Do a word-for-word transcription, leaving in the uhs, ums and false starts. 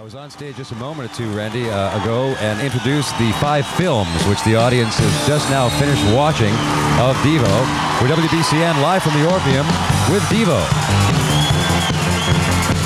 was on stage just a moment or two, Randy, uh, ago and introduced the five films which the audience has just now finished watching of Devo. We're W B C N live from the Orpheum with Devo.